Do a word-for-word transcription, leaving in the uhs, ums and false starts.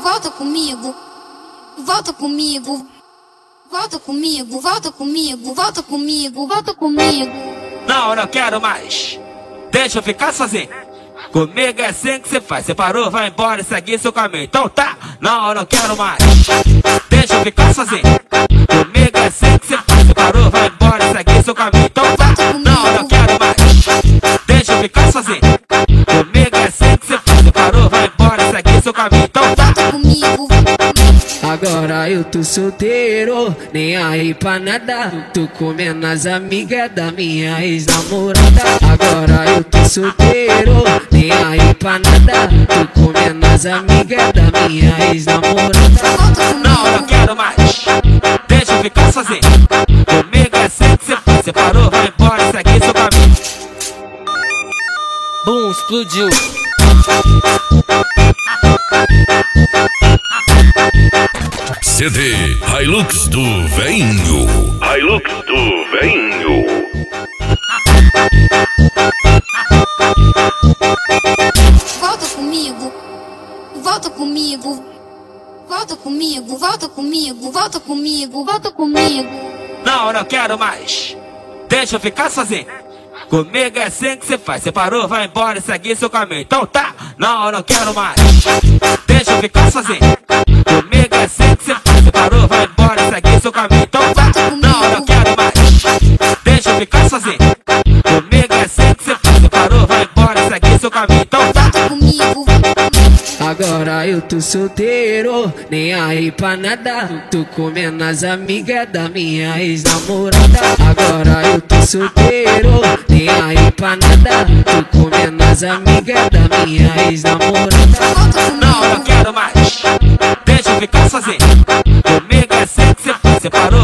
volta comigo, volta comigo, volta comigo, volta comigo, volta comigo, volta comigo. Não, não quero mais, deixa eu ficar sozinho. Comigo é assim que cê faz, cê parou, vai embora e segue seu caminho. Então tá, não, não quero mais, deixa eu ficar sozinho. Comigo é assim que cê faz, cê parou, vai embora e segue seu caminho. Então tá, não, não quero mais, deixa eu ficar sozinho. Comigo é assim que cê faz, cê parou, vai embora e segue seu caminho. Então tá, comigo. Agora eu tô solteiro, nem aí pra nada. Tô comendo as amigas da minha ex-namorada. Agora eu tô solteiro, nem aí pra nada. Tô comendo as amigas da minha ex-namorada. não, não quero mais, deixa eu ficar sozinho. Comigo é assim que cê faz, cê parou, vai embora e segue seu caminho. Bum, explodiu. C D Hilux do Veinho. Hilux do Veinho. Volta comigo, volta comigo, volta comigo, volta comigo, volta comigo, volta comigo. Não, não quero mais, deixa eu ficar sozinho. Comigo é assim que cê faz, cê parou, vai embora e segue seu caminho. Então tá, não, não quero mais, deixa eu ficar sozinho. Comigo é assim que cê faz, cê parou, vai embora e segue seu caminho. Então tá, não, não quero mais, deixa eu ficar sozinho. Comigo é assim que cê faz, cê parou, vai embora e segue seu caminho. Então tá, comigo. Agora eu tô solteiro, nem aí pra nada. Tô comendo as amigas da minha ex-namorada. Agora eu tô solteiro, nem aí pra nada. Tô comendo as amigas da minha ex-namorada. não, não quero mais, deixa eu ficar sozinho. Comigo é assim que cê faz, cê parou,